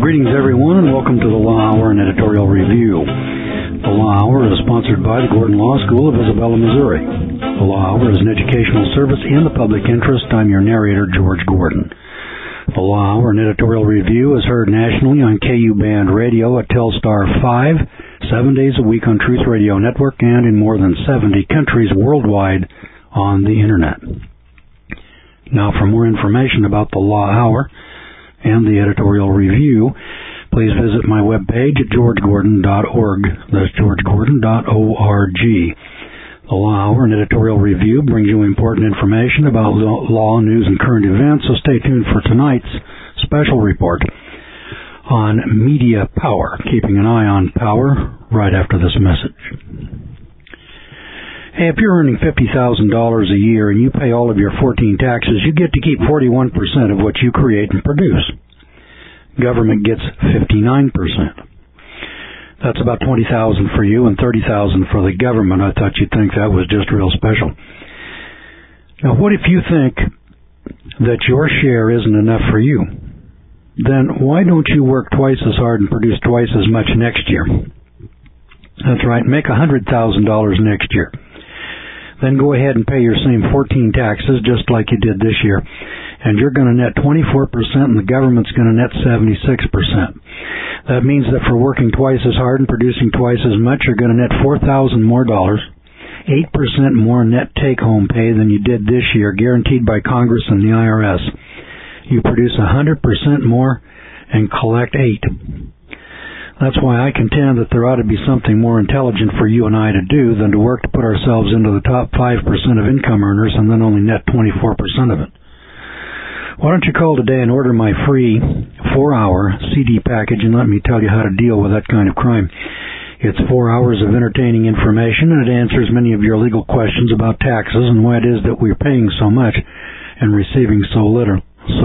Greetings, everyone, and welcome to the Law Hour and Editorial Review. The Law Hour is sponsored by the Gordon Law School of Isabella, Missouri. The Law Hour is an educational service in the public interest. I'm your narrator, George Gordon. The Law Hour and Editorial Review is heard nationally on KU Band Radio at Telstar 5, 7 days a week on Truth Radio Network, and in more than 70 countries worldwide on the Internet. Now, for more information about the Law Hour and the Editorial Review, please visit my webpage at georgegordon.org. That's georgegordon.org. The Law Hour and Editorial Review brings you important information about law, news, and current events, so stay tuned for tonight's special report on media power, keeping an eye on power, right after this message. Hey, if you're earning $50,000 a year and you pay all of your 14 taxes, you get to keep 41% of what you create and produce. Government gets 59%. That's about $20,000 for you and $30,000 for the government. I thought you'd think that was just real special. Now, what if you think that your share isn't enough for you? Then why don't you work twice as hard and produce twice as much next year? That's right, make $100,000 next year. Then go ahead and pay your same 14 taxes just like you did this year. And you're going to net 24% and the government's going to net 76%. That means that for working twice as hard and producing twice as much, you're going to net $4,000 more dollars, 8% more net take-home pay than you did this year, guaranteed by Congress and the IRS. You produce 100% more and collect 8%. That's why I contend that there ought to be something more intelligent for you and I to do than to work to put ourselves into the top 5% of income earners and then only net 24% of it. Why don't you call today and order my free 4-hour CD package and let me tell you how to deal with that kind of crime. It's 4 hours of entertaining information, and it answers many of your legal questions about taxes and why it is that we're paying so much and receiving so little.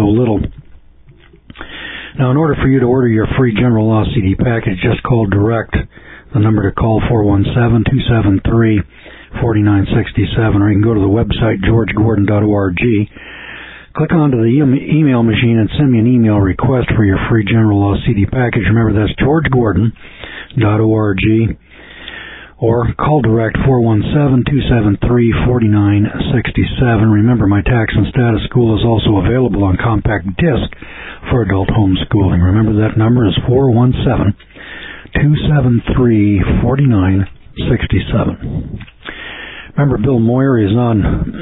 Now, in order for you to order your free General Law CD package, just call direct. The number to call, 417-273-4967, or you can go to the website, georgegordon.org. Click onto the email machine and send me an email request for your free General Law CD package. Remember, that's georgegordon.org. Or call direct, 417-273-4967. Remember, my Tax and Status School is also available on compact disc for adult homeschooling. Remember, that number is 417-273-4967. Remember, Bill Moyer is on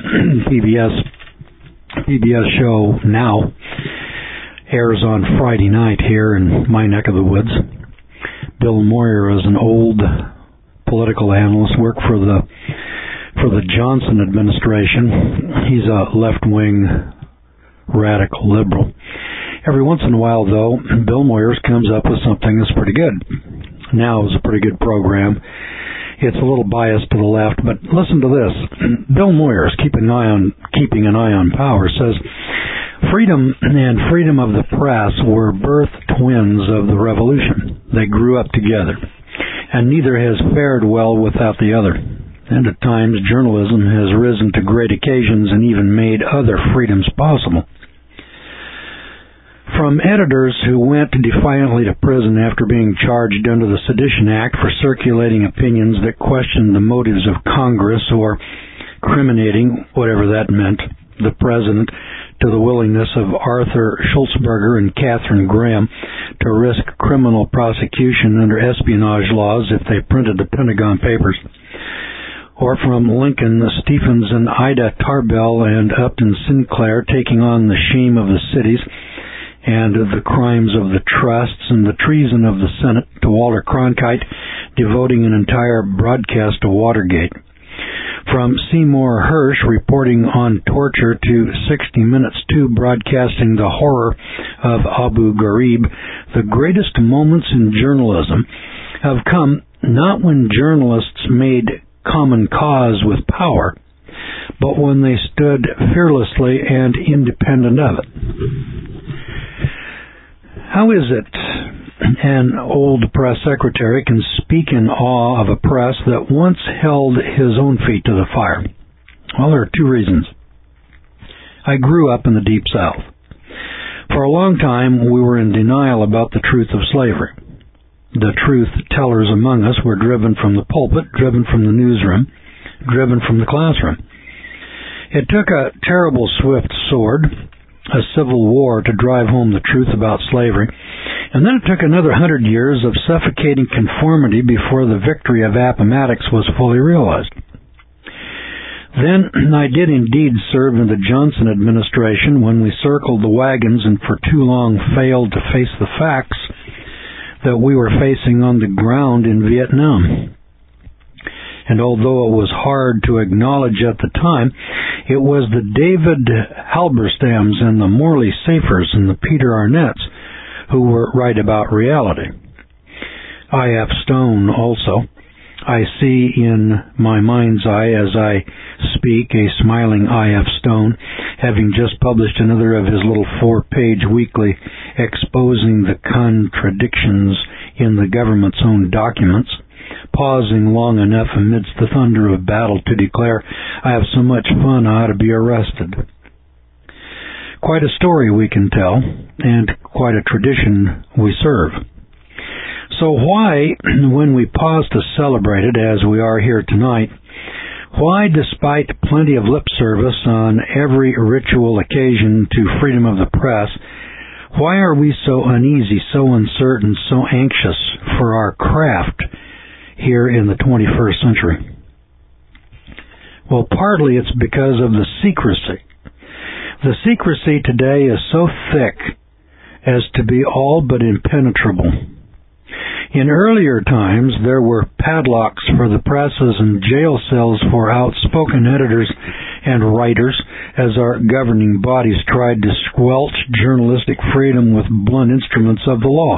PBS show Now. Airs on Friday night here in my neck of the woods. Bill Moyer is an old political analyst, worked for the Johnson administration. He's a left-wing radical liberal. Every once in a while, though, Bill Moyers comes up with something that's pretty good. Now is a pretty good program. It's a little biased to the left, but listen to this. Bill Moyers, keeping an eye on power, says, freedom and freedom of the press were birth twins of the revolution. They grew up together, and neither has fared well without the other. And at times, journalism has risen to great occasions and even made other freedoms possible. From editors who went defiantly to prison after being charged under the Sedition Act for circulating opinions that questioned the motives of Congress or criminating, whatever that meant, the president, to the willingness of Arthur Schultzberger and Katharine Graham to risk criminal prosecution under espionage laws if they printed the Pentagon Papers. Or from Lincoln, Stephens, and Ida Tarbell and Upton Sinclair taking on the shame of the cities and the crimes of the trusts and the treason of the Senate, to Walter Cronkite devoting an entire broadcast to Watergate. From Seymour Hersh reporting on torture to 60 Minutes 2 broadcasting the horror of Abu Ghraib, the greatest moments in journalism have come not when journalists made common cause with power, but when they stood fearlessly and independent of it. How is it an old press secretary can speak in awe of a press that once held his own feet to the fire? Well, there are two reasons. I grew up in the Deep South. For a long time, we were in denial about the truth of slavery. The truth tellers among us were driven from the pulpit, driven from the newsroom, driven from the classroom. It took a terrible swift sword, a civil war, to drive home the truth about slavery, and then it took another 100 years of suffocating conformity before the victory of Appomattox was fully realized. Then I did indeed serve in the Johnson administration when we circled the wagons and for too long failed to face the facts that we were facing on the ground in Vietnam. And although it was hard to acknowledge at the time, it was the David Halberstams and the Morley Safers and the Peter Arnetts who were right about reality. I.F. Stone also. I see in my mind's eye as I speak a smiling I.F. Stone, having just published another of his little 4-page weekly exposing the contradictions in the government's own documents, pausing long enough amidst the thunder of battle to declare, "I have so much fun I ought to be arrested." Quite a story we can tell, and quite a tradition we serve. So why, when we pause to celebrate it as we are here tonight, why, despite plenty of lip service on every ritual occasion to freedom of the press, why are we so uneasy, so uncertain, so anxious for our craft here in the 21st century? Well, partly it's because of the secrecy. The secrecy today is so thick as to be all but impenetrable. In earlier times, there were padlocks for the presses and jail cells for outspoken editors and writers as our governing bodies tried to squelch journalistic freedom with blunt instruments of the law.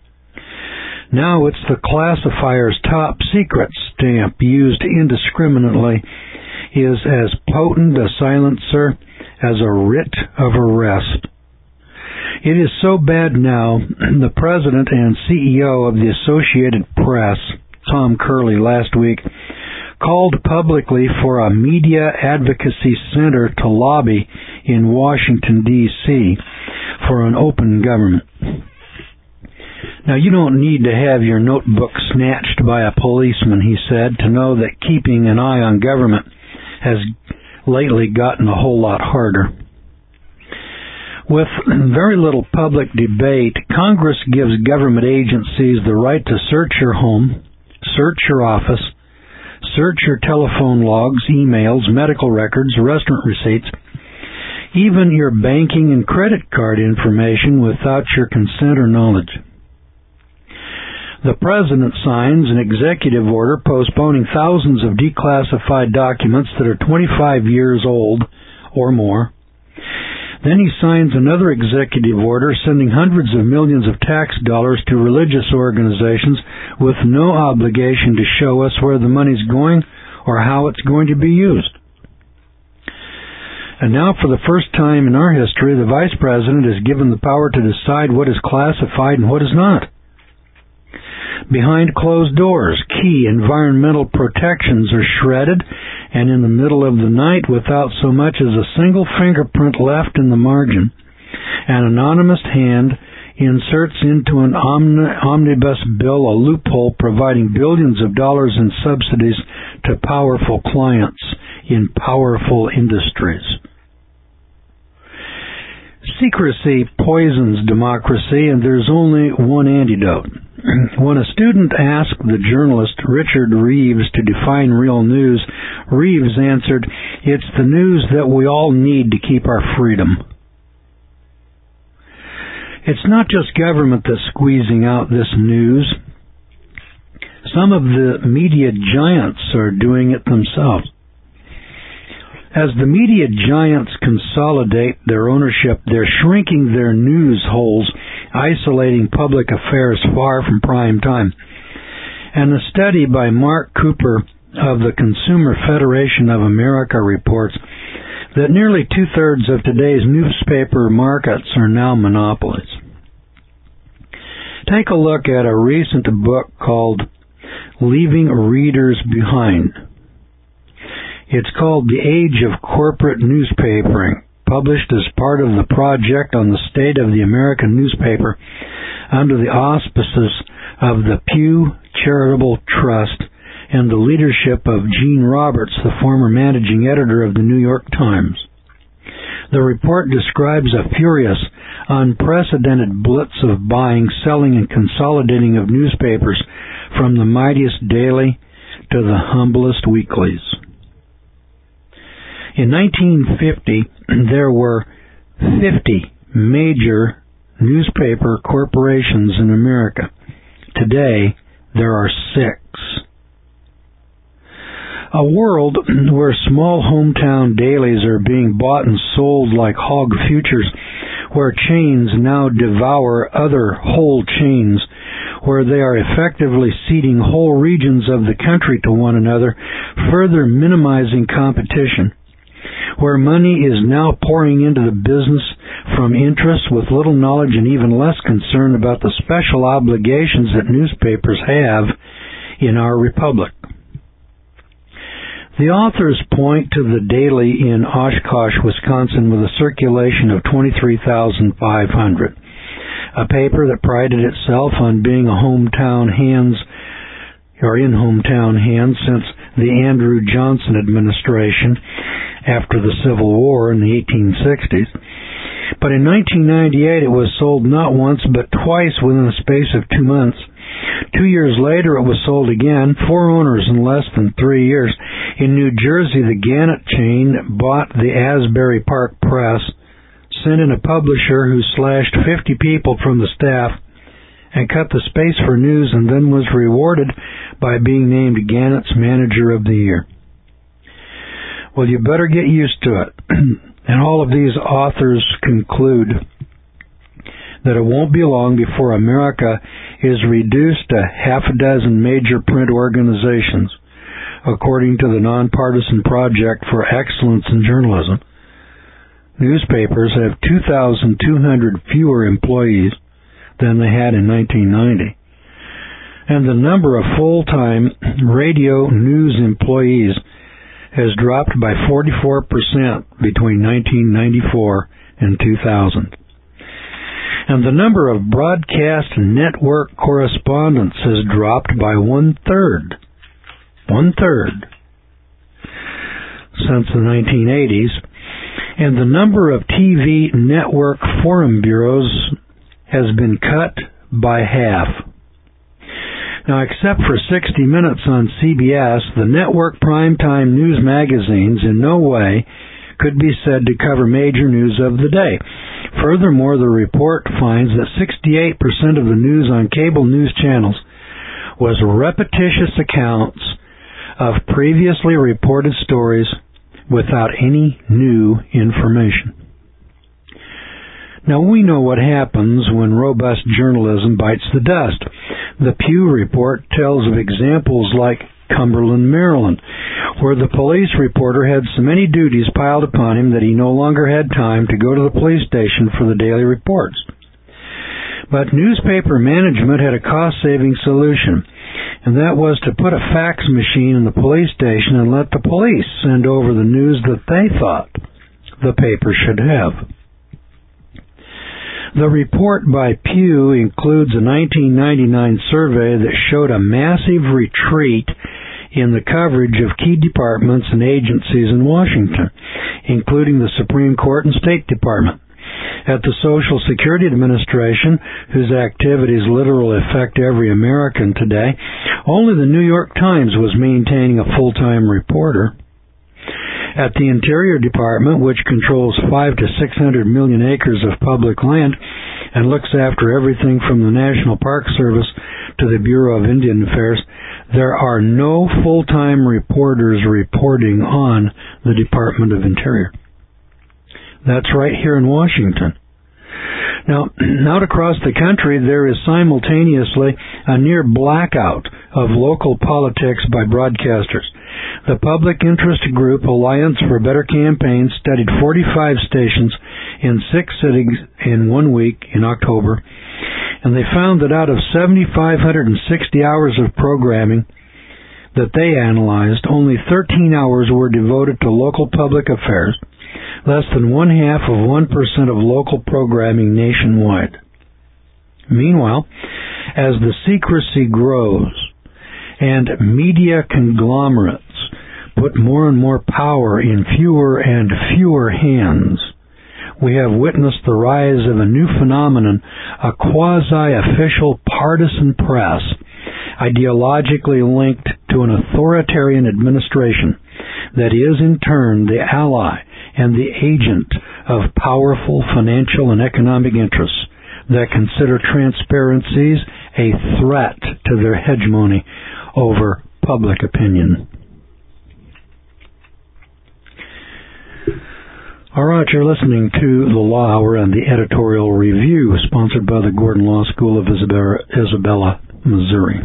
Now it's the classifier's top secret stamp used indiscriminately is as potent a silencer as a writ of arrest. It is so bad now, the president and CEO of the Associated Press, Tom Curley, last week, called publicly for a media advocacy center to lobby in Washington, D.C. for an open government. Now, you don't need to have your notebook snatched by a policeman, he said, to know that keeping an eye on government has lately gotten a whole lot harder. With very little public debate, Congress gives government agencies the right to search your home, search your office, search your telephone logs, emails, medical records, restaurant receipts, even your banking and credit card information without your consent or knowledge. The President signs an executive order postponing thousands of declassified documents that are 25 years old or more. Then he signs another executive order sending hundreds of millions of tax dollars to religious organizations with no obligation to show us where the money's going or how it's going to be used. And now, for the first time in our history, the Vice President is given the power to decide what is classified and what is not. Behind closed doors, key environmental protections are shredded, and in the middle of the night, without so much as a single fingerprint left in the margin, an anonymous hand inserts into an omnibus bill a loophole providing billions of dollars in subsidies to powerful clients in powerful industries. Secrecy poisons democracy, and there's only one antidote. When a student asked the journalist Richard Reeves to define real news, Reeves answered, "It's the news that we all need to keep our freedom." It's not just government that's squeezing out this news. Some of the media giants are doing it themselves. As the media giants consolidate their ownership, they're shrinking their news holes, isolating public affairs far from prime time. And a study by Mark Cooper of the Consumer Federation of America reports that nearly two-thirds of today's newspaper markets are now monopolies. Take a look at a recent book called Leaving Readers Behind. It's called The Age of Corporate Newspapering, published as part of the project on the State of the American Newspaper under the auspices of the Pew Charitable Trust and the leadership of Gene Roberts, the former managing editor of the New York Times. The report describes a furious, unprecedented blitz of buying, selling, and consolidating of newspapers from the mightiest daily to the humblest weeklies. In 1950, there were 50 major newspaper corporations in America. Today, there are 6. A world where small hometown dailies are being bought and sold like hog futures, where chains now devour other whole chains, where they are effectively ceding whole regions of the country to one another, further minimizing competition, where money is now pouring into the business from interests with little knowledge and even less concern about the special obligations that newspapers have in our republic. The authors point to the daily in Oshkosh, Wisconsin, with a circulation of 23,500, a paper that prided itself on being in hometown hands since the Andrew Johnson administration after the Civil War in the 1860s. But in 1998 it was sold not once but twice within a space of 2 months. 2 years later it was sold again, 4 owners in less than 3 years. In New Jersey, the Gannett chain bought the Asbury Park Press, sent in a publisher who slashed 50 people from the staff and cut the space for news, and then was rewarded by being named Gannett's Manager of the Year. Well, you better get used to it. And all of these authors conclude that it won't be long before America is reduced to half a dozen major print organizations, according to the Nonpartisan Project for Excellence in Journalism. Newspapers have 2,200 fewer employees than they had in 1990. And the number of full-time radio news employees has dropped by 44% between 1994 and 2000. And the number of broadcast network correspondents has dropped by one-third since the 1980s. And the number of TV network forum bureaus has been cut by half. Now, except for 60 Minutes on CBS, the network primetime news magazines in no way could be said to cover major news of the day. Furthermore, the report finds that 68% of the news on cable news channels was repetitious accounts of previously reported stories without any new information. Now, we know what happens when robust journalism bites the dust. The Pew report tells of examples like Cumberland, Maryland, where the police reporter had so many duties piled upon him that he no longer had time to go to the police station for the daily reports. But newspaper management had a cost-saving solution, and that was to put a fax machine in the police station and let the police send over the news that they thought the paper should have. The report by Pew includes a 1999 survey that showed a massive retreat in the coverage of key departments and agencies in Washington, including the Supreme Court and State Department. At the Social Security Administration, whose activities literally affect every American today, only the New York Times was maintaining a full-time reporter. At the Interior Department, which controls 500 to 600 million acres of public land and looks after everything from the National Park Service to the Bureau of Indian Affairs, there are no full-time reporters reporting on the Department of Interior. That's right here in Washington. Now, out across the country, there is simultaneously a near blackout of local politics by broadcasters. The public interest group Alliance for Better Campaigns studied 45 stations in 6 cities in 1 week in October, and they found that out of 7,560 hours of programming that they analyzed, only 13 hours were devoted to local public affairs, less than 0.5% of local programming nationwide. Meanwhile, as the secrecy grows and media conglomerates put more and more power in fewer and fewer hands, we have witnessed the rise of a new phenomenon, a quasi-official partisan press, ideologically linked to an authoritarian administration that is in turn the ally and the agent of powerful financial and economic interests that consider transparencies a threat to their hegemony over public opinion. All right, you're listening to The Law Hour and the Editorial Review, sponsored by the Gordon Law School of Isabella, Missouri.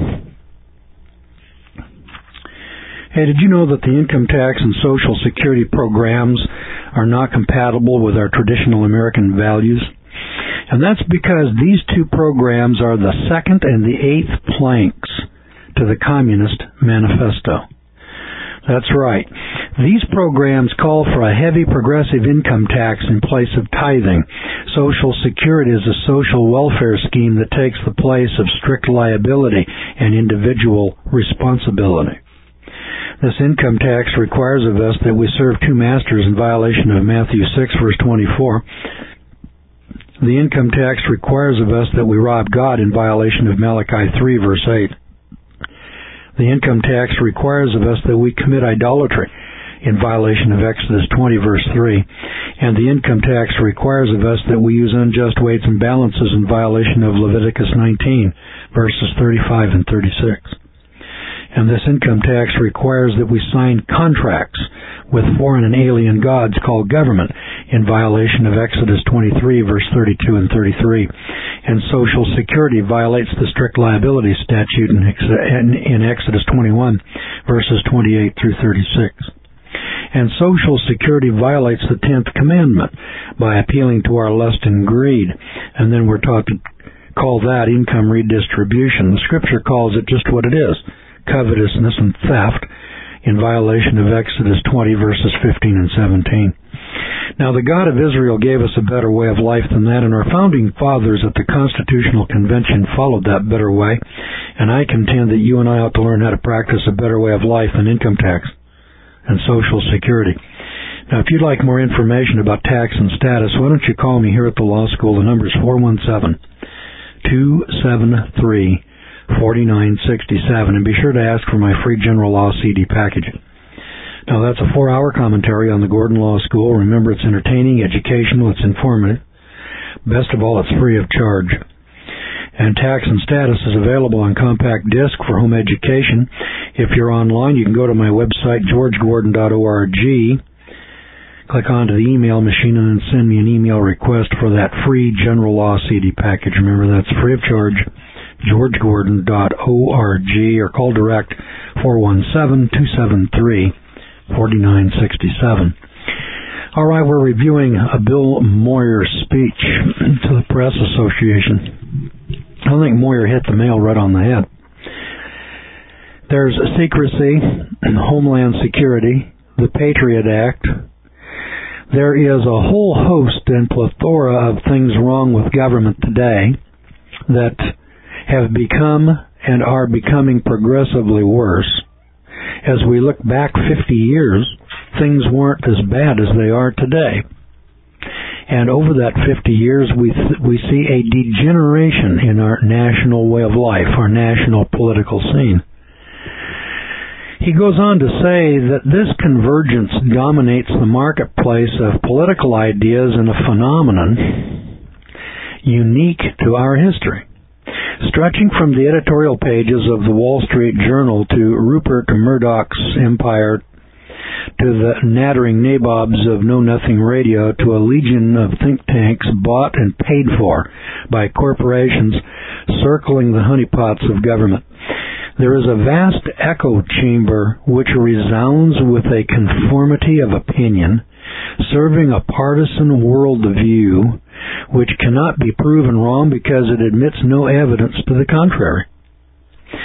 Hey, did you know that the income tax and Social Security programs are not compatible with our traditional American values? And that's because these two programs are the second and the eighth planks to the Communist Manifesto. That's right. These programs call for a heavy progressive income tax in place of tithing. Social Security is a social welfare scheme that takes the place of strict liability and individual responsibility. This income tax requires of us that we serve two masters in violation of Matthew 6, verse 24. The income tax requires of us that we rob God in violation of Malachi 3, verse 8. The income tax requires of us that we commit idolatry in violation of Exodus 20, verse 3. And the income tax requires of us that we use unjust weights and balances in violation of Leviticus 19, verses 35 and 36. And this income tax requires that we sign contracts with foreign and alien gods called government in violation of Exodus 23, verse 32 and 33. And Social Security violates the strict liability statute in Exodus 21, verses 28 through 36. And Social Security violates the 10th commandment by appealing to our lust and greed. And then we're taught to call that income redistribution. The Scripture calls it just what it is, covetousness and theft, in violation of Exodus 20, verses 15 and 17. Now, the God of Israel gave us a better way of life than that, and our founding fathers at the Constitutional Convention followed that better way, and I contend that you and I ought to learn how to practice a better way of life than income tax and Social Security. Now, if you'd like more information about tax and status, why don't you call me here at the law school? The number is 417-273-4967, and be sure to ask for my free general law CD package. Now, that's a 4-hour commentary on the Gordon Law School. Remember, it's entertaining, educational, it's informative. Best of all, it's free of charge. And Tax and Status is available on compact disc for home education. If you're online, you can go to my website, georgegordon.org, click onto the email machine, and then send me an email request for that free general law CD package. Remember, that's free of charge, georgegordon.org, or call direct 417-273-4967. All right, we're reviewing a Bill Moyer speech to the Press Association. I think Moyer hit the nail right on the head. There's secrecy, Homeland Security, the Patriot Act. There is a whole host and plethora of things wrong with government today that have become and are becoming progressively worse. As we look back 50 years, things weren't as bad as they are today. And over that 50 years, we see a degeneration in our national way of life, our national political scene. He goes on to say that this convergence dominates the marketplace of political ideas in a phenomenon unique to our history. Stretching from the editorial pages of the Wall Street Journal to Rupert Murdoch's empire, to the nattering nabobs of Know Nothing Radio, to a legion of think tanks bought and paid for by corporations circling the honeypots of government. There is a vast echo chamber which resounds with a conformity of opinion, serving a partisan worldview which cannot be proven wrong because it admits no evidence to the contrary.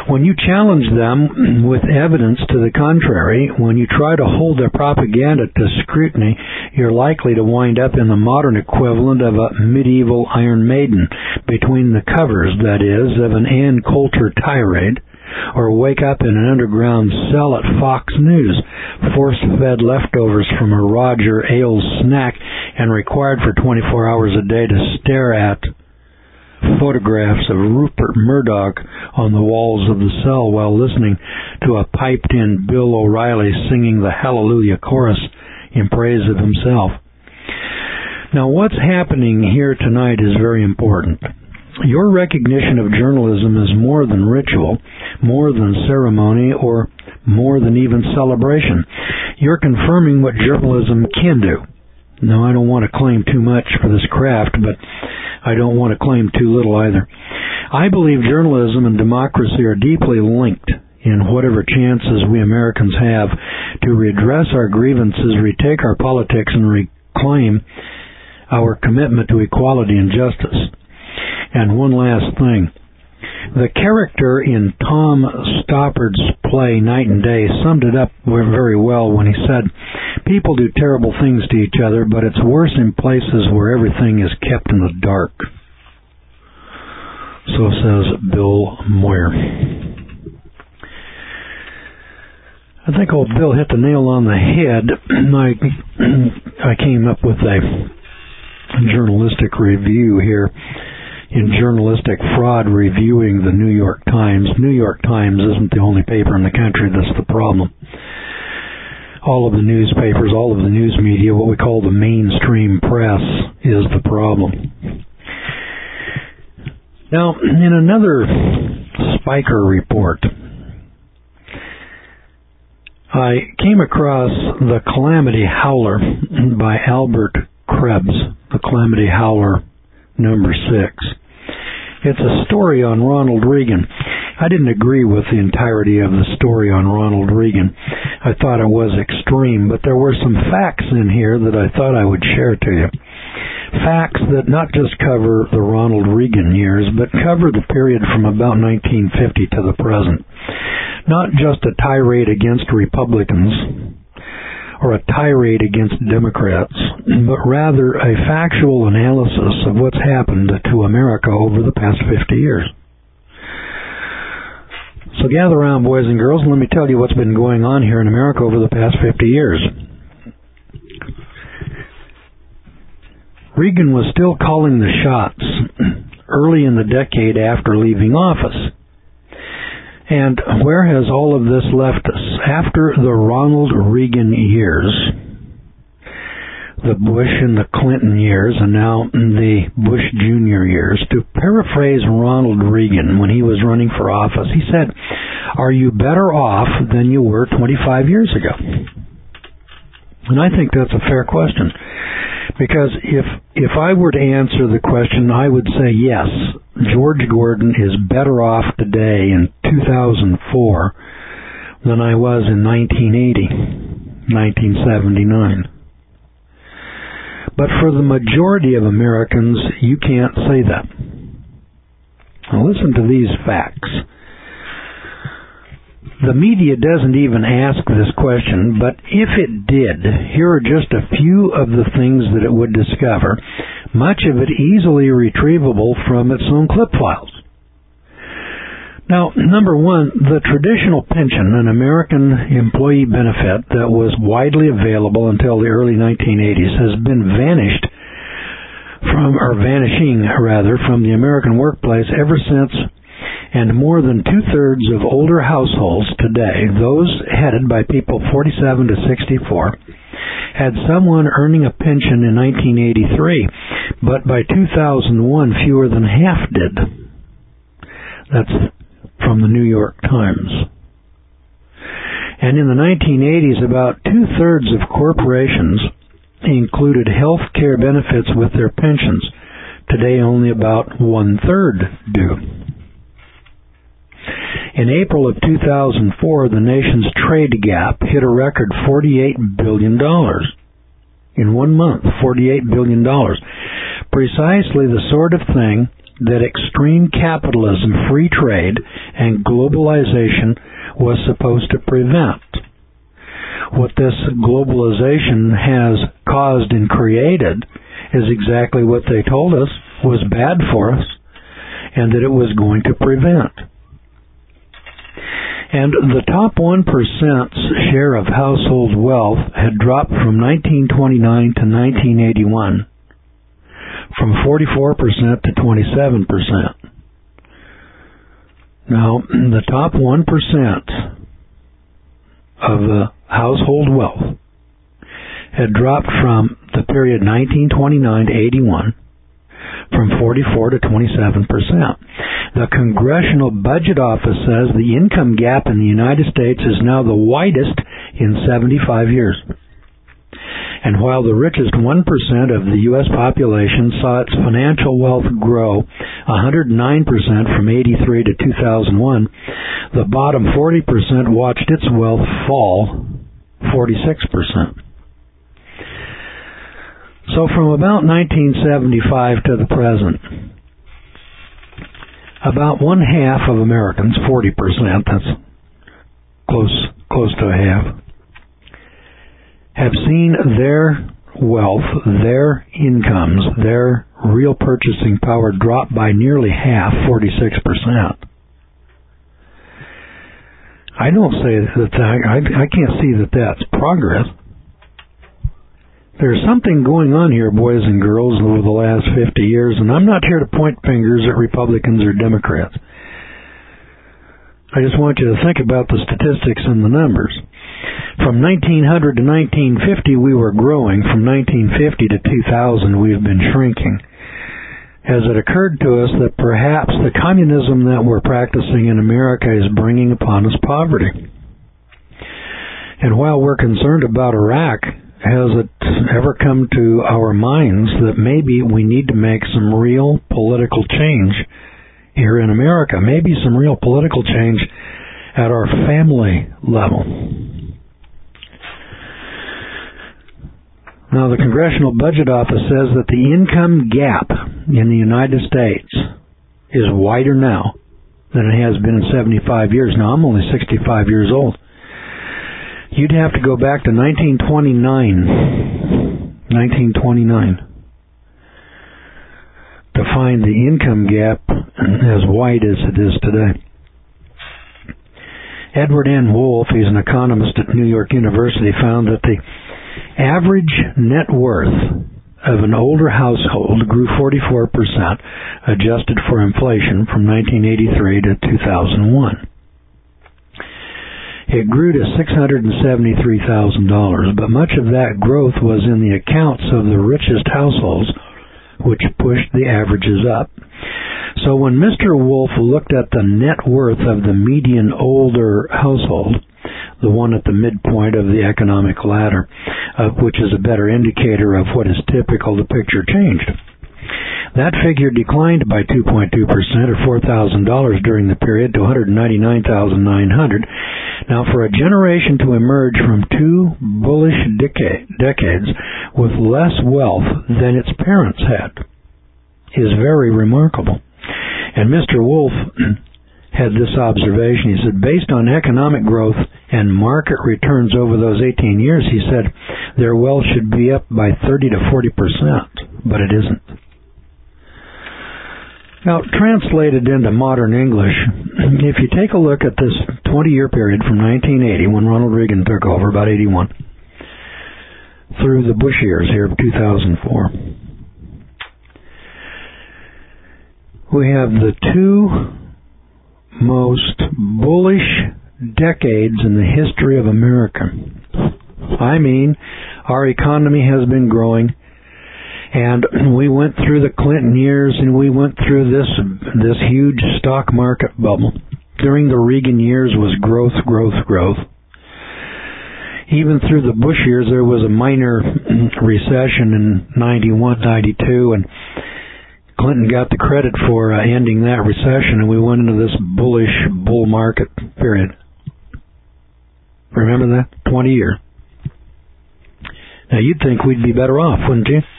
When you challenge them with evidence to the contrary, when you try to hold their propaganda to scrutiny, you're likely to wind up in the modern equivalent of a medieval Iron Maiden between the covers, that is, of an Ann Coulter tirade, or wake up in an underground cell at Fox News, force-fed leftovers from a Roger Ailes snack and required for 24 hours a day to stare at photographs of Rupert Murdoch on the walls of the cell while listening to a piped-in Bill O'Reilly singing the Hallelujah chorus in praise of himself. Now, what's happening here tonight is very important. Your recognition of journalism is more than ritual, more than ceremony, or more than even celebration. You're confirming what journalism can do. Now, I don't want to claim too much for this craft, but I don't want to claim too little either. I believe journalism and democracy are deeply linked in whatever chances we Americans have to redress our grievances, retake our politics, and reclaim our commitment to equality and justice. And one last thing. The character in Tom Stoppard's play Night and Day summed it up very well when he said, "People do terrible things to each other, but it's worse in places where everything is kept in the dark." So says Bill Moyer. I think old Bill hit the nail on the head. I came up with a journalistic review here. In Journalistic Fraud, reviewing the New York Times. New York Times isn't the only paper in the country that's the problem. All of the newspapers, all of the news media, what we call the mainstream press, is the problem. Now, in another Spiker report, I came across The Calamity Howler by Albert Krebs, The Calamity Howler number 6. It's a story on Ronald Reagan. I didn't agree with the entirety of the story on Ronald Reagan. I thought it was extreme, but there were some facts in here that I thought I would share to you. Facts that not just cover the Ronald Reagan years, but cover the period from about 1950 to the present. Not just a tirade against Republicans, or a tirade against Democrats, but rather a factual analysis of what's happened to America over the past 50 years. So gather around, boys and girls, and let me tell you what's been going on here in America over the past 50 years. Reagan was still calling the shots early in the decade after leaving office. And where has all of this left us? After the Ronald Reagan years, the Bush and the Clinton years, and now the Bush Jr. years, to paraphrase Ronald Reagan when he was running for office, he said, "Are you better off than you were 25 years ago?" And I think that's a fair question. Because if I were to answer the question, I would say yes, George Gordon is better off today in 2004 than I was in 1980, 1979. But for the majority of Americans, you can't say that. Now listen to these facts. The media doesn't even ask this question, but if it did, here are just a few of the things that it would discover, much of it easily retrievable from its own clip files. Now, number one, the traditional pension, an American employee benefit that was widely available until the early 1980s, has been vanishing from the American workplace ever since. And more than two-thirds of older households today, those headed by people 47 to 64, had someone earning a pension in 1983, but by 2001, fewer than half did. That's from the New York Times. And in the 1980s, about two-thirds of corporations included health care benefits with their pensions. Today, only about one-third do. In April of 2004, the nation's trade gap hit a record $48 billion. In 1 month, $48 billion. Precisely the sort of thing that extreme capitalism, free trade, and globalization was supposed to prevent. What this globalization has caused and created is exactly what they told us was bad for us and that it was going to prevent. And the top 1%'s share of household wealth had dropped from 1929 to 1981 from 44% to 27%. Now, the top 1% of the household wealth had dropped from the period 1929 to 81 from 44 to 27%. The Congressional Budget Office says the income gap in the United States is now the widest in 75 years. And while the richest 1% of the U.S. population saw its financial wealth grow 109% from 83 to 2001, the bottom 40% watched its wealth fall 46%. So from about 1975 to the present, about one half of Americans, 40%, that's close to a half, have seen their wealth, their incomes, their real purchasing power drop by nearly half, 46%. I don't say that I can't see that that's progress. There's something going on here, boys and girls, over the last 50 years, and I'm not here to point fingers at Republicans or Democrats. I just want you to think about the statistics and the numbers. From 1900 to 1950, we were growing. From 1950 to 2000, we have been shrinking. Has it occurred to us that perhaps the communism that we're practicing in America is bringing upon us poverty? And while we're concerned about Iraq, has it ever come to our minds that maybe we need to make some real political change here in America? Maybe some real political change at our family level. Now, the Congressional Budget Office says that the income gap in the United States is wider now than it has been in 75 years. Now, I'm only 65 years old. You'd have to go back to 1929 to find the income gap as wide as it is today. Edward N. Wolf, he's an economist at New York University, found that the average net worth of an older household grew 44%, adjusted for inflation, from 1983 to 2001. It grew to $673,000, but much of that growth was in the accounts of the richest households, which pushed the averages up. So when Mr. Wolf looked at the net worth of the median older household, the one at the midpoint of the economic ladder, which is a better indicator of what is typical, the picture changed. That figure declined by 2.2%, or $4,000 during the period, to $199,900. Now, for a generation to emerge from two bullish decades with less wealth than its parents had is very remarkable. And Mr. Wolf had this observation. He said, based on economic growth and market returns over those 18 years, he said, their wealth should be up by 30 to 40%, but it isn't. Now, translated into modern English, if you take a look at this 20-year period from 1980, when Ronald Reagan took over, about 81, through the Bush years here of 2004, we have the two most bullish decades in the history of America. I mean, our economy has been growing. And we went through the Clinton years, and we went through this huge stock market bubble. During the Reagan years was growth. Even through the Bush years, there was a minor recession in 91, 92, and Clinton got the credit for ending that recession, and we went into this bullish bull market period. Remember that? 20 years. Now, you'd think we'd be better off, wouldn't you?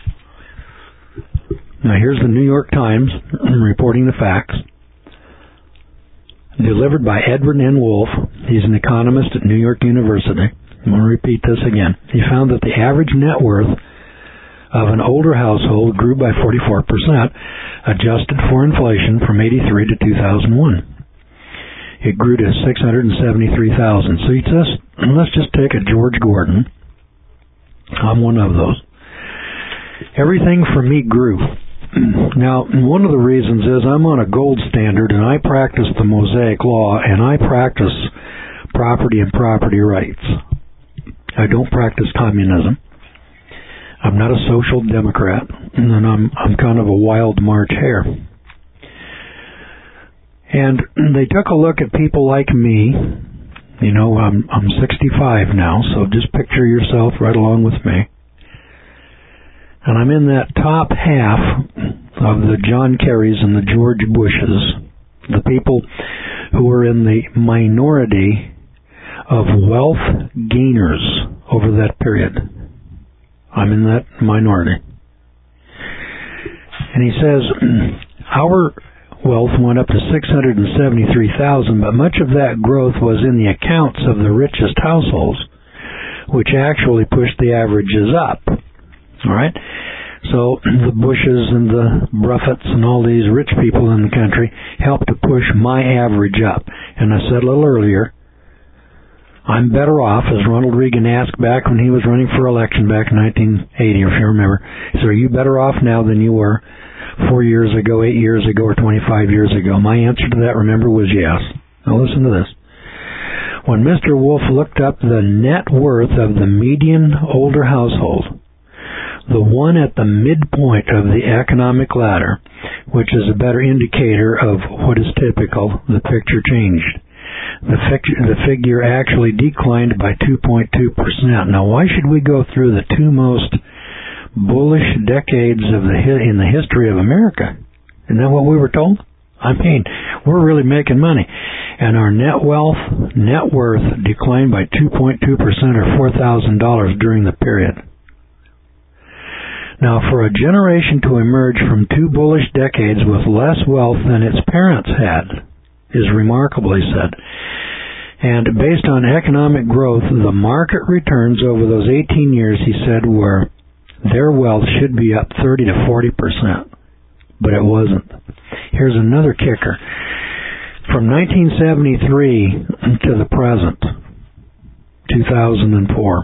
Now, here's the New York Times reporting the facts. delivered by Edward N. Wolf. He's an economist at New York University. I'm going to repeat this again. He found that the average net worth of an older household grew by 44%, adjusted for inflation from 83 to 2001. It grew to $673,000. So let's just take a George Gordon. I'm one of those. Everything for me grew. Now, one of the reasons is I'm on a gold standard, and I practice the Mosaic Law, and I practice property and property rights. I don't practice communism. I'm not a social democrat, and I'm kind of a wild March hare. And they took a look at people like me. You know, I'm 65 now, so just picture yourself right along with me. And I'm in that top half of the John Kerrys and the George Bushes, the people who are in the minority of wealth gainers over that period. I'm in that minority. And he says, our wealth went up to $673,000, but much of that growth was in the accounts of the richest households, which actually pushed the averages up. All right? So the Bushes and the Buffetts and all these rich people in the country helped to push my average up. And I said a little earlier, I'm better off, as Ronald Reagan asked back when he was running for election back in 1980, if you remember. He said, are you better off now than you were 4 years ago, 8 years ago, or 25 years ago? My answer to that, remember, was yes. Now listen to this. When Mr. Wolf looked up the net worth of the median older household, the one at the midpoint of the economic ladder, which is a better indicator of what is typical, the picture changed. The figure actually declined by 2.2%. Now, why should we go through the two most bullish decades in the history of America? Isn't that what we were told? I mean, we're really making money. And our net worth declined by 2.2% or $4,000 during the period. Now, for a generation to emerge from two bullish decades with less wealth than its parents had is remarkable, he said. And based on economic growth, the market returns over those 18 years, he said, were their wealth should be up 30 to 40%. But it wasn't. Here's another kicker. From 1973 to the present, 2004,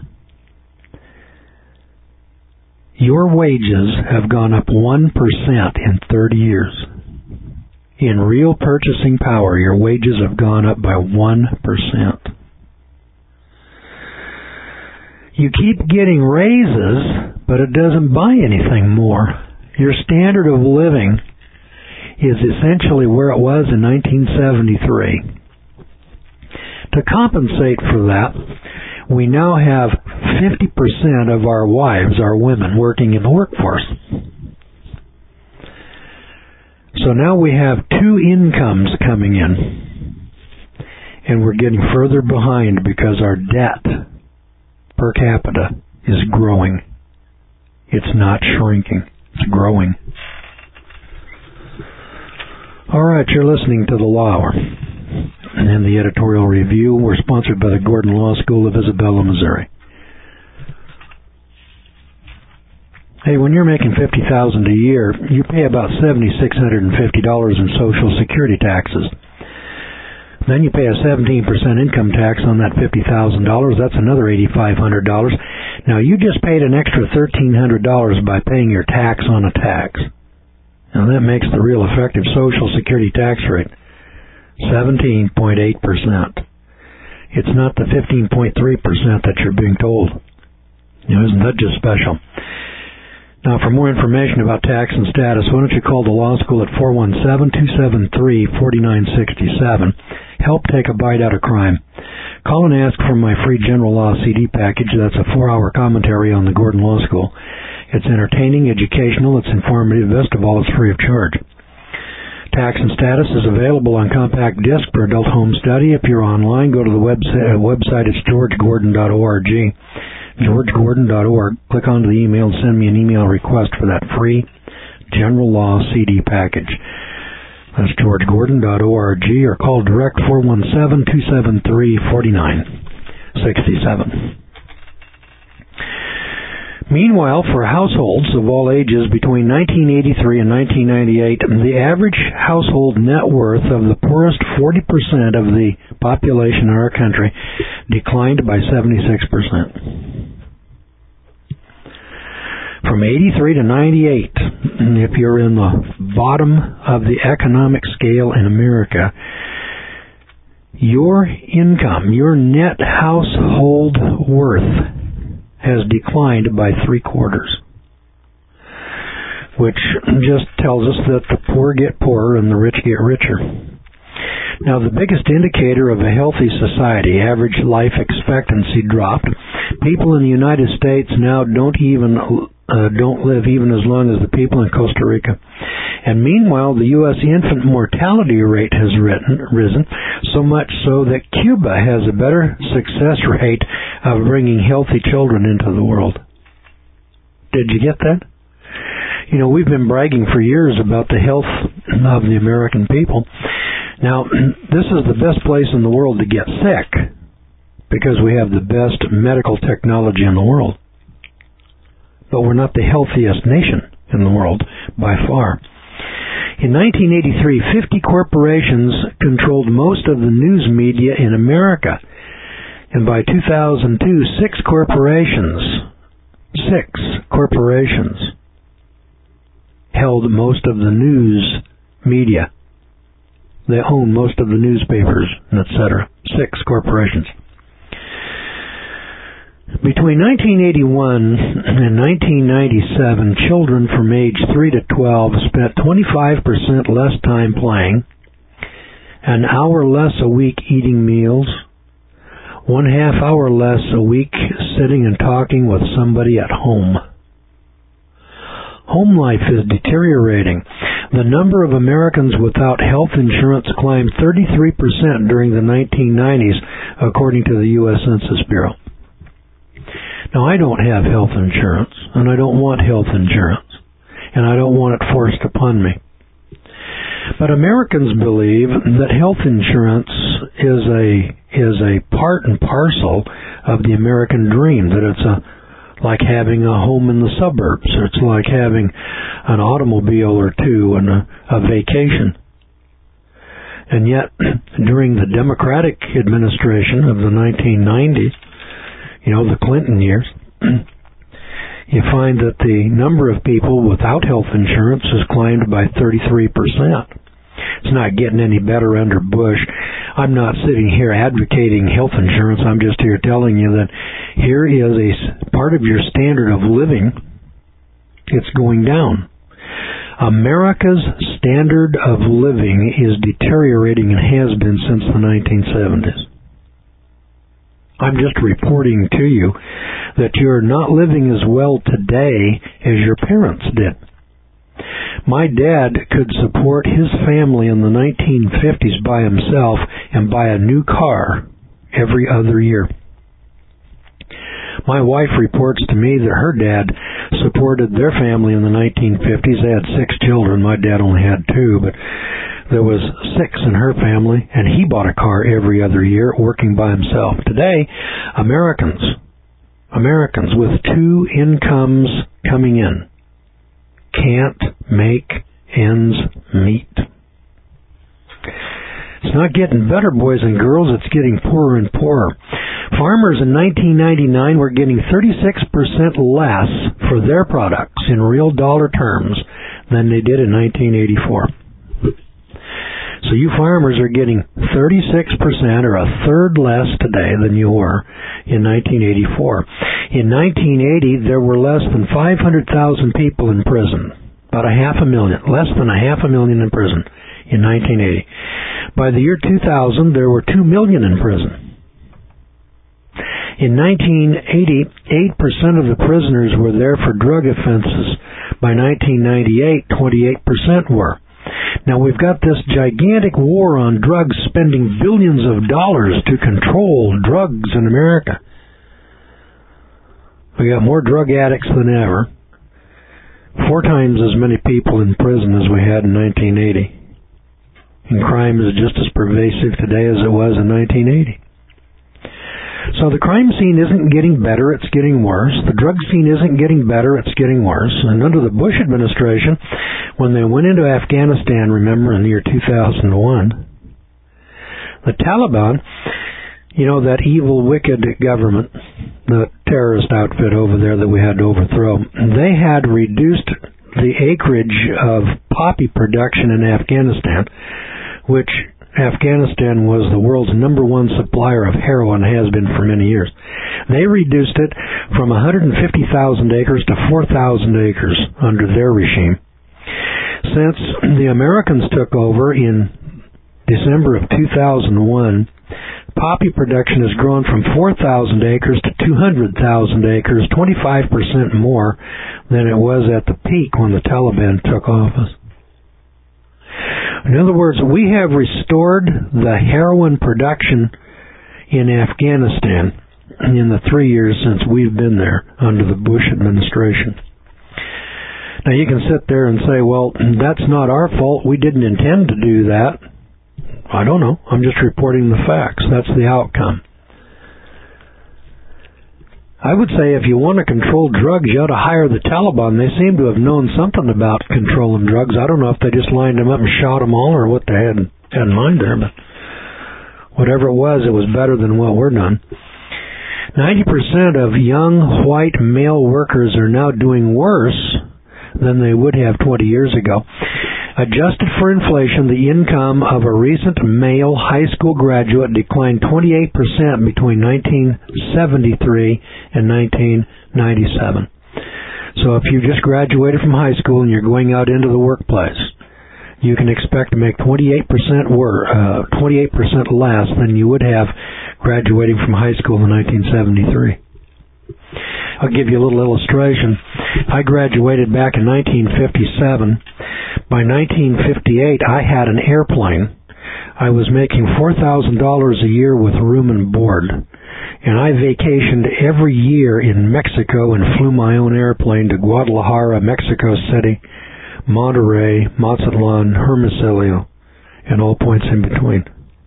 your wages have gone up 1% in 30 years. In real purchasing power, your wages have gone up by 1%. You keep getting raises, but it doesn't buy anything more. Your standard of living is essentially where it was in 1973. To compensate for that, we now have 50% of our wives, our women, working in the workforce. So now we have two incomes coming in, and we're getting further behind because our debt per capita is growing. It's not shrinking. It's growing. All right, you're listening to The Law Hour and the editorial review. We're sponsored by the Gordon Law School of Isabella, Missouri. Hey, when you're making $50,000 a year, you pay about $7,650 in Social Security taxes. Then you pay a 17% income tax on that $50,000. That's another $8,500. Now, you just paid an extra $1,300 by paying your tax on a tax. Now, that makes the real effective Social Security tax rate 17.8%. It's not the 15.3% that you're being told. You know, isn't that just special? Now, for more information about tax and status, why don't you call the law school at 417-273-4967. Help take a bite out of crime. Call and ask for my free general law CD package. That's a 4-hour commentary on the Gordon Law School. It's entertaining, educational, it's informative. Best of all, it's free of charge. Tax and Status is available on compact disc for adult home study. If you're online, go to the website. It's georgegordon.org. georgegordon.org. Click onto the email and send me an email request for that free general law CD package. That's georgegordon.org, or call direct 417-273-4967. Meanwhile, for households of all ages between 1983 and 1998, the average household net worth of the poorest 40% of the population in our country declined by 76%. From 83 to 98, if you're in the bottom of the economic scale in America, your income, your net household worth has declined by 3/4, which just tells us that the poor get poorer and the rich get richer. Now, the biggest indicator of a healthy society, average life expectancy, dropped. People in the United States now don't live even as long as the people in Costa Rica. And meanwhile, the U.S. infant mortality rate has risen, so much so that Cuba has a better success rate of bringing healthy children into the world. Did you get that? You know, we've been bragging for years about the health of the American people. Now, this is the best place in the world to get sick because we have the best medical technology in the world. But we're not the healthiest nation in the world by far. In 1983, 50 corporations controlled most of the news media in America. And by 2002, six corporations held most of the news media. They own most of the newspapers, etc. 6 corporations. Between 1981 and 1997, children from age 3 to 12 spent 25% less time playing, an hour less a week eating meals, 1/2 hour less a week sitting and talking with somebody at home. Home life is deteriorating. The number of Americans without health insurance climbed 33% during the 1990s, according to the U.S. Census Bureau. Now, I don't have health insurance, and I don't want health insurance, and I don't want it forced upon me. But Americans believe that health insurance is a part and parcel of the American dream, that it's like having a home in the suburbs. It's like having an automobile or two and a vacation. And yet, during the Democratic administration of the 1990s, the Clinton years, you find that the number of people without health insurance has climbed by 33%. It's not getting any better under Bush. I'm not sitting here advocating health insurance. I'm just here telling you that here is a part of your standard of living. It's going down. America's standard of living is deteriorating and has been since the 1970s. I'm just reporting to you that you're not living as well today as your parents did. My dad could support his family in the 1950s by himself and buy a new car every other year. My wife reports to me that her dad supported their family in the 1950s. They had 6 children. My dad only had 2, but there was 6 in her family, and he bought a car every other year working by himself. Today, Americans with 2 incomes coming in can't make ends meet. It's not getting better, boys and girls. It's getting poorer and poorer. Farmers in 1999 were getting 36% less for their products in real dollar terms than they did in 1984. So you farmers are getting 36% or a third less today than you were in 1984. In 1980, there were less than 500,000 people in prison. About 500,000, less than 500,000 in prison in 1980. By the year 2000, there were 2 million in prison. In 1980, 8% of the prisoners were there for drug offenses. By 1998, 28% were. Now, we've got this gigantic war on drugs, spending billions of dollars to control drugs in America. We got more drug addicts than ever. 4 times as many people in prison as we had in 1980. And crime is just as pervasive today as it was in 1980. So the crime scene isn't getting better, it's getting worse. The drug scene isn't getting better, it's getting worse. And under the Bush administration, when they went into Afghanistan, remember, in the year 2001, the Taliban, that evil, wicked government, the terrorist outfit over there that we had to overthrow, they had reduced the acreage of poppy production in Afghanistan, which Afghanistan was the world's number one supplier of heroin, has been for many years. They reduced it from 150,000 acres to 4,000 acres under their regime. Since the Americans took over in December of 2001, poppy production has grown from 4,000 acres to 200,000 acres, 25% more than it was at the peak when the Taliban took office. In other words, we have restored the heroin production in Afghanistan in the 3 years since we've been there under the Bush administration. Now you can sit there and say, well, that's not our fault. We didn't intend to do that. I don't know. I'm just reporting the facts. That's the outcome. I would say if you want to control drugs, you ought to hire the Taliban. They seem to have known something about controlling drugs. I don't know if they just lined them up and shot them all or what they had in mind there, but whatever it was better than what we're done. 90% of young white male workers are now doing worse than they would have 20 years ago. Adjusted for inflation, the income of a recent male high school graduate declined 28% between 1973 and 1997. So if you just graduated from high school and you're going out into the workplace, you can expect to make 28% less than you would have graduating from high school in 1973. I'll give you a little illustration. I graduated back in 1957. By 1958, I had an airplane. I was making $4,000 a year with room and board. And I vacationed every year in Mexico and flew my own airplane to Guadalajara, Mexico City, Monterrey, Mazatlan, Hermosillo, and all points in between.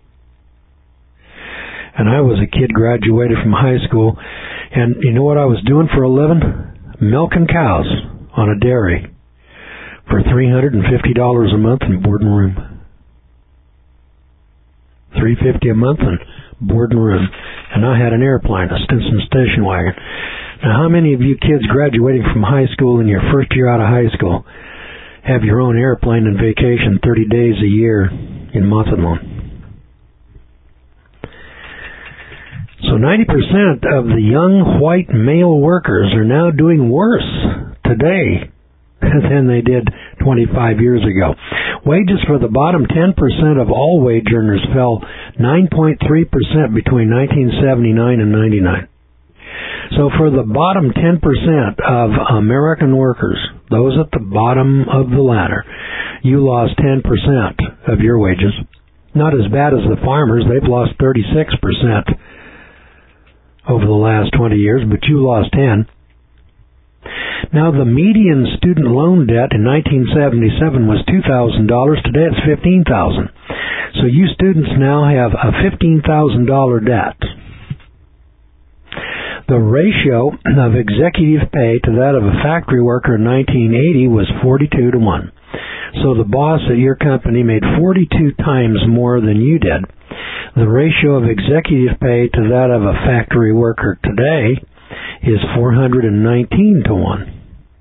And I was a kid graduated from high school, and you know what I was doing for a living? Milking cows on a dairy for $350 a month in board and room. $350 a month in board and room. And I had an airplane, a Stinson station wagon. Now, how many of you kids graduating from high school in your first year out of high school have your own airplane and vacation 30 days a year in Mazatlan? So 90% of the young white male workers are now doing worse today than they did 25 years ago. Wages for the bottom 10% of all wage earners fell 9.3% between 1979 and 99. So for the bottom 10% of American workers, those at the bottom of the ladder, you lost 10% of your wages. Not as bad as the farmers. They've lost 36% over the last 20 years, but you lost 10. Now, the median student loan debt in 1977 was $2,000. Today it's $15,000. So you students now have a $15,000 debt. The ratio of executive pay to that of a factory worker in 1980 was 42 to 1. So the boss at your company made 42 times more than you did. The ratio of executive pay to that of a factory worker today is 419 to 1.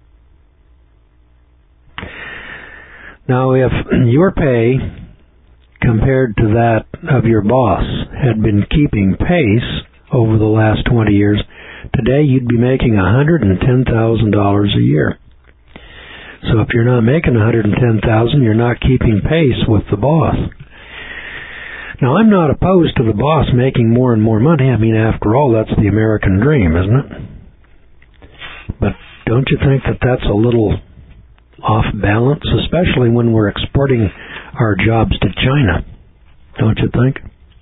Now, if your pay compared to that of your boss had been keeping pace over the last 20 years, today you'd be making $110,000 a year. So if you're not making $110,000, you're not keeping pace with the boss. Now, I'm not opposed to the boss making more and more money. I mean, after all, that's the American dream, isn't it? But don't you think that that's a little off balance, especially when we're exporting our jobs to China? Don't you think?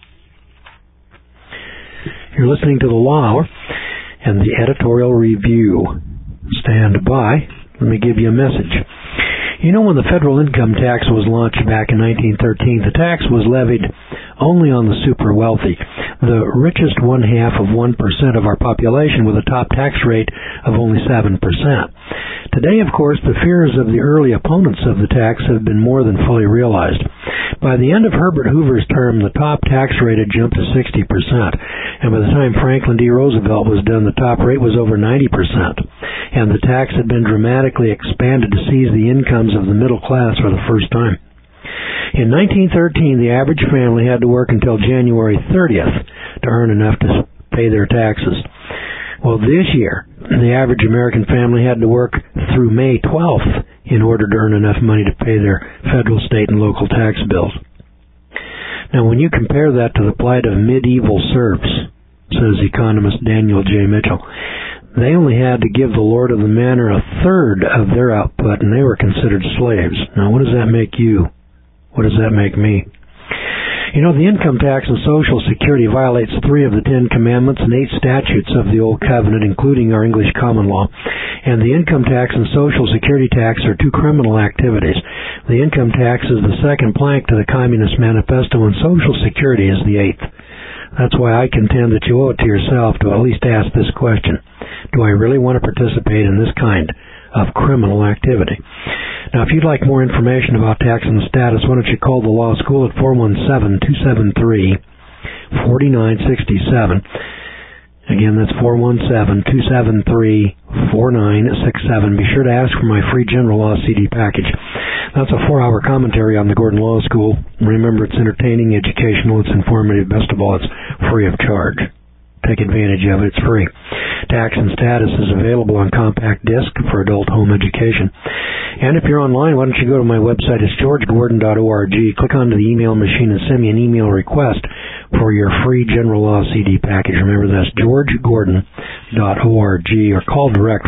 You're listening to the Law Hour and the editorial review. Stand by. Let me give you a message. You know, when the federal income tax was launched back in 1913, the tax was levied only on the super wealthy, the richest 1/2 of 1% of our population, with a top tax rate of only 7%. Today, of course, the fears of the early opponents of the tax have been more than fully realized. By the end of Herbert Hoover's term, the top tax rate had jumped to 60%, and by the time Franklin D. Roosevelt was done, the top rate was over 90%, and the tax had been dramatically expanded to seize the incomes of the middle class for the first time. In 1913, the average family had to work until January 30th to earn enough to pay their taxes. Well, this year, the average American family had to work through May 12th in order to earn enough money to pay their federal, state, and local tax bills. Now, when you compare that to the plight of medieval serfs, says economist Daniel J. Mitchell, they only had to give the lord of the manor a third of their output, and they were considered slaves. Now, what does that make you? What does that make me? You know, the income tax and Social Security violates 3 of the 10 commandments and 8 statutes of the Old Covenant, including our English common law. And the income tax and Social Security tax are 2 criminal activities. The income tax is the second plank to the Communist Manifesto, and Social Security is the 8th. That's why I contend that you owe it to yourself to at least ask this question: do I really want to participate in this kind of criminal activity? Now, if you'd like more information about tax and status, why don't you call the law school at 417-273-4967. Again, that's 417-273-4967. Be sure to ask for my free general law CD package. That's a 4-hour commentary on the Gordon Law School. Remember, it's entertaining, educational, it's informative. Best of all, it's free of charge. Take advantage of it. It's free. Tax and Status is available on compact disc for adult home education. And if you're online, why don't you go to my website? It's georgegordon.org. Click onto the email machine and send me an email request for your free general law CD package. Remember, that's georgegordon.org, or call direct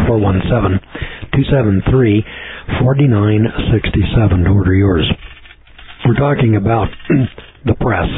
417-273-4967 to order yours. We're talking about the press.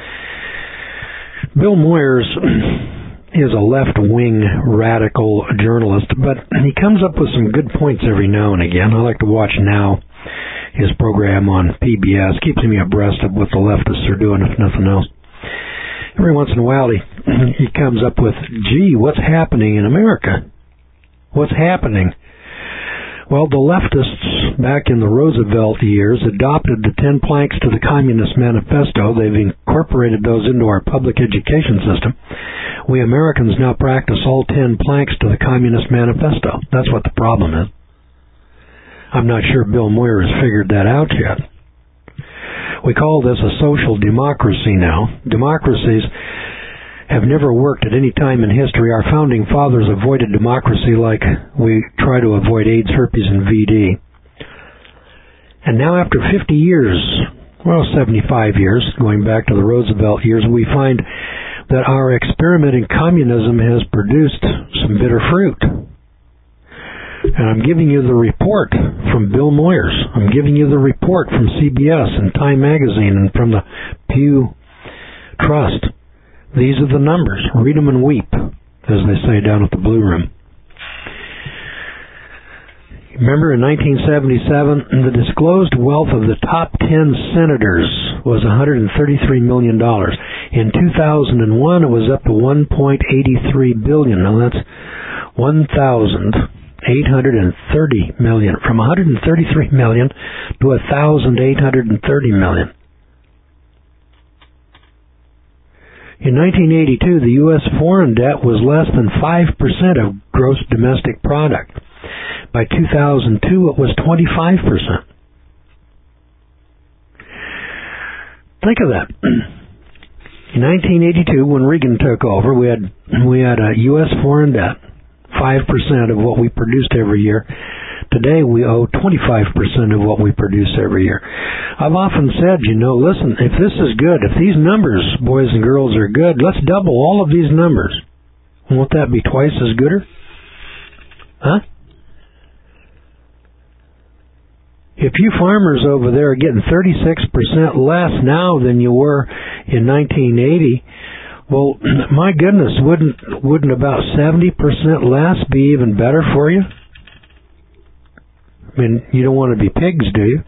Bill Moyers is a left-wing radical journalist, but he comes up with some good points every now and again. I like to watch Now, his program on PBS. Keeps me abreast of what the leftists are doing, if nothing else. Every once in a while, he comes up with, gee, what's happening in America? What's happening? Well, the leftists back in the Roosevelt years adopted the 10 planks to the Communist Manifesto. They've incorporated those into our public education system. We Americans now practice all 10 planks to the Communist Manifesto. That's what the problem is. I'm not sure Bill Moyer has figured that out yet. We call this a social democracy now. Democracies have never worked at any time in history. Our founding fathers avoided democracy like we try to avoid AIDS, herpes, and VD. And now after 50 years, well, 75 years, going back to the Roosevelt years, we find that our experiment in communism has produced some bitter fruit. And I'm giving you the report from Bill Moyers. I'm giving you the report from CBS and Time Magazine and from the Pew Trust. These are the numbers. Read them and weep, as they say down at the Blue Room. Remember, in 1977, the disclosed wealth of the top 10 senators was $133 million. In 2001, it was up to $1.83 billion. Now, that's $1,830 million. From $133 million to $1,830 million. In 1982, the U.S. foreign debt was less than 5% of gross domestic product. By 2002, it was 25%. Think of that. In 1982, when Reagan took over, we had a U.S. foreign debt, 5% of what we produced every year. Today, we owe 25% of what we produce every year. I've often said, listen, if this is good, if these numbers, boys and girls, are good, let's double all of these numbers. Won't that be twice as gooder? Huh? If you farmers over there are getting 36% less now than you were in 1980, well, my goodness, wouldn't about 70% less be even better for you? I mean, you don't want to be pigs, do you?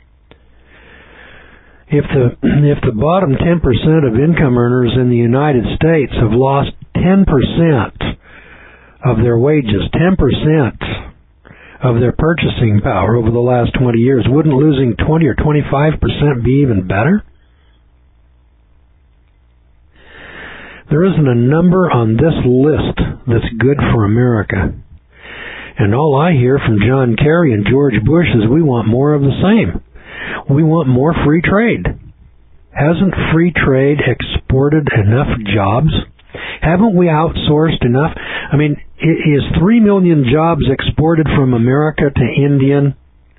If the bottom 10% of income earners in the United States have lost 10% of their wages, 10% of their purchasing power over the last 20 years, wouldn't losing 20 or 25% be even better? There isn't a number on this list that's good for America. And all I hear from John Kerry and George Bush is we want more of the same. We want more free trade. Hasn't free trade exported enough jobs? Haven't we outsourced enough? I mean, is 3 million jobs exported from America to India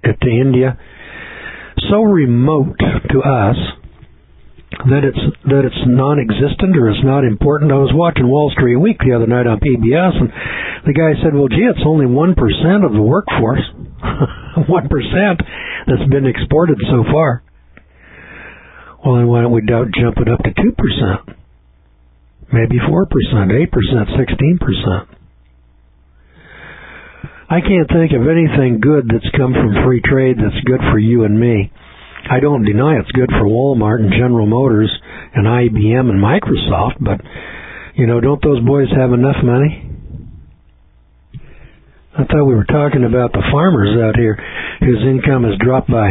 so remote to us that it's non-existent or it's not important? I was watching Wall Street Week the other night on PBS, and the guy said, well, gee, it's only 1% of the workforce. 1% that's been exported so far. Well, then why don't we jump it up to 2%? Maybe 4%, 8%, 16%. I can't think of anything good that's come from free trade that's good for you and me. I don't deny it's good for Walmart and General Motors and IBM and Microsoft, but, don't those boys have enough money? I thought we were talking about the farmers out here whose income has dropped by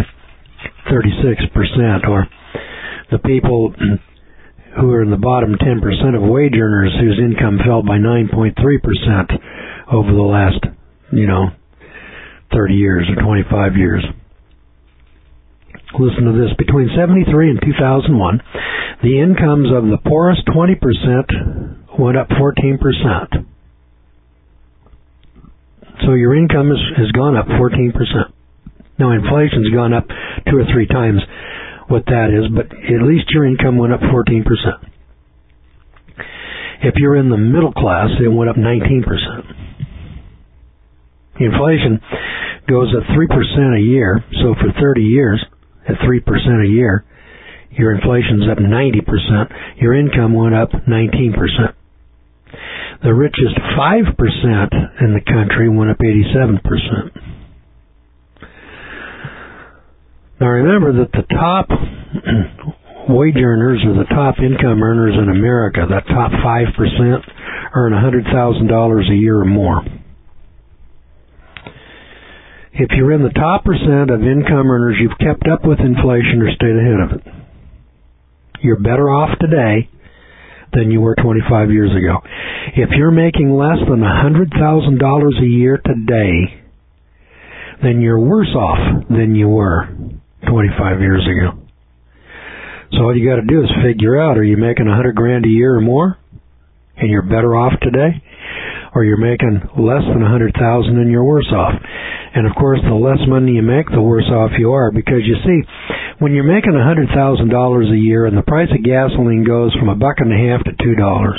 36%, or the people who are in the bottom 10% of wage earners whose income fell by 9.3% over the last, 30 years or 25 years. Listen to this. Between 1973 and 2001, the incomes of the poorest 20% went up 14%. So your income has gone up 14%. Now, inflation's gone up 2 or 3 times what that is, but at least your income went up 14%. If you're in the middle class, it went up 19%. Inflation goes at 3% a year, so for 30 years, at 3% a year, your inflation's up 90%, your income went up 19%. The richest 5% in the country went up 87%. Now remember that the top wage earners or the top income earners in America, that top 5%, earn $100,000 a year or more. If you're in the top percent of income earners, you've kept up with inflation or stayed ahead of it. You're better off today than you were 25 years ago. If you're making less than $100,000 a year today, then you're worse off than you were 25 years ago. So all you got to do is figure out, are you making $100,000 a year or more, and you're better off today, or you're making less than $100,000 and you're worse off? And of course, the less money you make, the worse off you are, because you see, when you're making $100,000 a year and the price of gasoline goes from $1.50 to $2,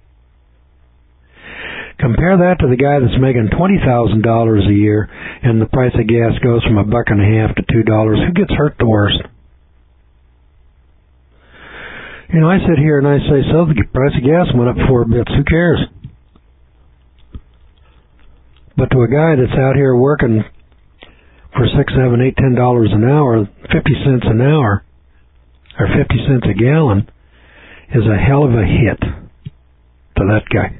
compare that to the guy that's making $20,000 a year and the price of gas goes from $1.50 to $2. Who gets hurt the worst? I sit here and I say, so the price of gas went up 4 bits. Who cares? But to a guy that's out here working for $6, $7, $8, $10 an hour, 50 cents an hour, or 50 cents a gallon, is a hell of a hit to that guy.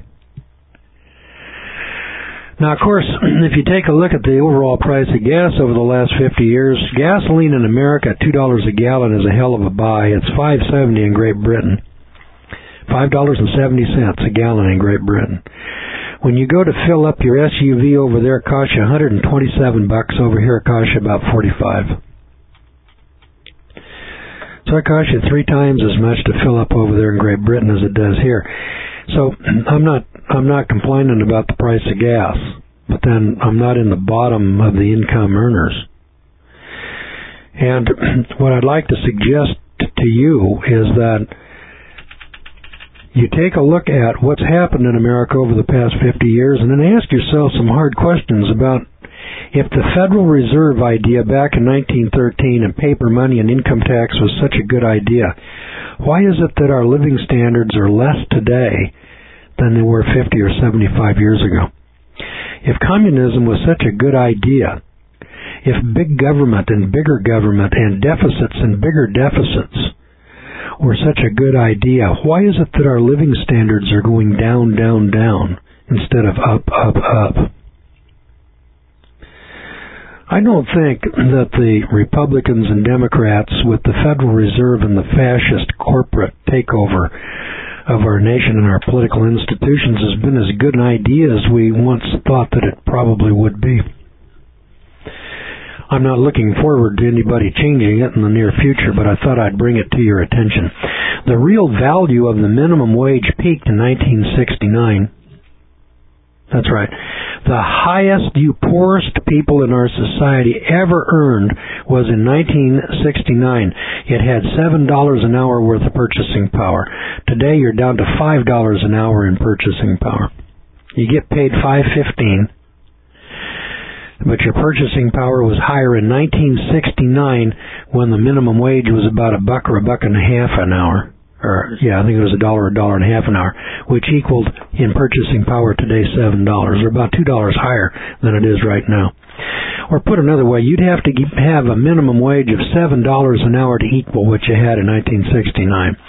Now, of course, if you take a look at the overall price of gas over the last 50 years, gasoline in America at $2 a gallon is a hell of a buy. It's $5.70 in Great Britain. $5.70 a gallon in Great Britain. When you go to fill up your SUV over there, it costs you $127. Over here, it costs you about $45. So it costs you 3 times as much to fill up over there in Great Britain as it does here. So I'm not complaining about the price of gas, but then I'm not in the bottom of the income earners. And what I'd like to suggest to you is that you take a look at what's happened in America over the past 50 years and then ask yourself some hard questions about if the Federal Reserve idea back in 1913 and paper money and income tax was such a good idea. Why is it that our living standards are less today than they were 50 or 75 years ago? If communism was such a good idea, If big government and bigger government and deficits and bigger deficits were such a good idea, why is it that our living standards are going down, down, down instead of up, up, up? I don't think that the Republicans and Democrats with the Federal Reserve and the fascist corporate takeover of our nation and our political institutions has been as good an idea as we once thought that it probably would be. I'm not looking forward to anybody changing it in the near future, but I thought I'd bring it to your attention. The real value of the minimum wage peaked in 1969. That's right. The highest you poorest people in our society ever earned was in 1969. It had $7 an hour worth of purchasing power. Today you're down to $5 an hour in purchasing power. You get paid $5.15, but your purchasing power was higher in 1969 when the minimum wage was about $1 or $1.50 an hour. I think it was $1 or $1.50 an hour, which equaled in purchasing power today $7, or about $2 higher than it is right now. Or put another way, you'd have to have a minimum wage of $7 an hour to equal what you had in 1969.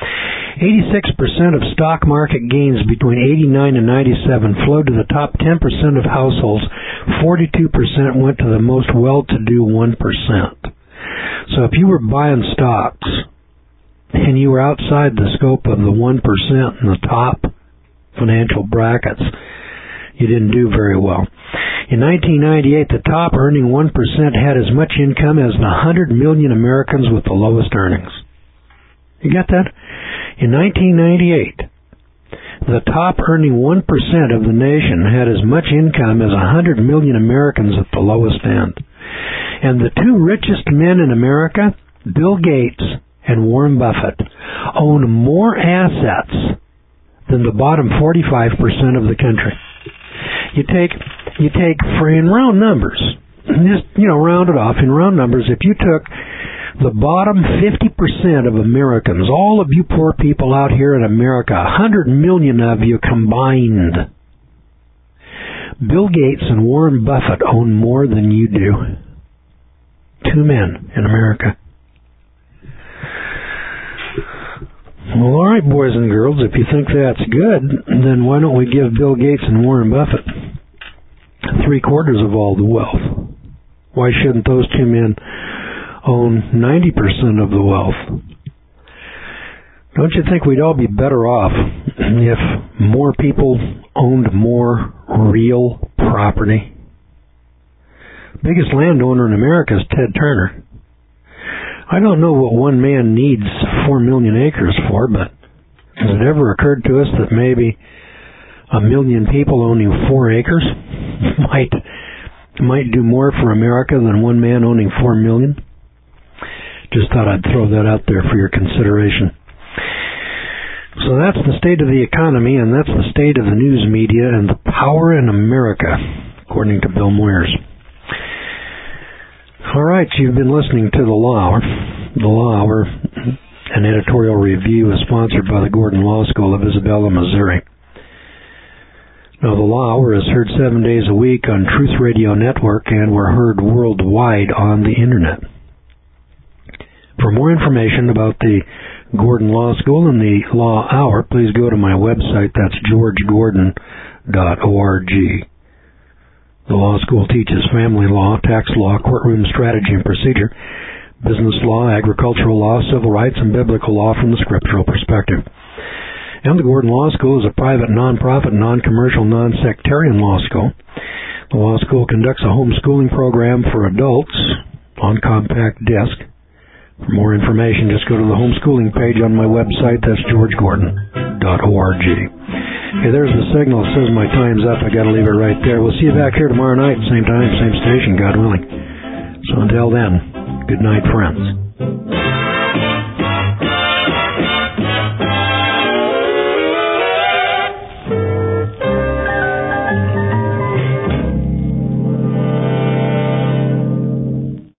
86% of stock market gains between 89 and 97 flowed to the top 10% of households. 42% went to the most well-to-do 1%. So if you were buying stocks and you were outside the scope of the 1% in the top financial brackets, you didn't do very well. In 1998, the top earning 1% had as much income as the 100 million Americans with the lowest earnings. You got that? In 1998, the top earning 1% of the nation had as much income as 100 million Americans at the lowest end. And the two richest men in America, Bill Gates and Warren Buffett, own more assets than the bottom 45% of the country. You take for in round numbers, just round it off in round numbers. If you took the bottom 50% of Americans, all of you poor people out here in America, 100 million of you combined, Bill Gates and Warren Buffett own more than you do. Two men in America. Well, all right, boys and girls, if you think that's good, then why don't we give Bill Gates and Warren Buffett 3/4 of all the wealth? Why shouldn't those two men own 90% of the wealth? Don't you think we'd all be better off if more people owned more real property? Biggest landowner in America is Ted Turner. I don't know what one man needs 4 million acres for, but has it ever occurred to us that maybe 1 million people owning 4 acres might do more for America than one man owning 4 million? Just thought I'd throw that out there for your consideration. So that's the state of the economy, and that's the state of the news media and the power in America, according to Bill Moyers. All right, you've been listening to The Law Hour. The Law Hour, an editorial review, is sponsored by the Gordon Law School of Isabella, Missouri. Now, The Law Hour is heard 7 days a week on Truth Radio Network, and we're heard worldwide on the Internet. For more information about the Gordon Law School and the Law Hour, please go to my website. That's georgegordon.org. The law school teaches family law, tax law, courtroom strategy and procedure, business law, agricultural law, civil rights, and biblical law from the scriptural perspective. And the Gordon Law School is a private, non-profit, non-commercial, non-sectarian law school. The law school conducts a homeschooling program for adults on compact disc. For more information, just go to the homeschooling page on my website. That's georgegordon.org. Okay, there's the signal. It says my time's up. I got to leave it right there. We'll see you back here tomorrow night, same time, same station, God willing. So until then, good night, friends.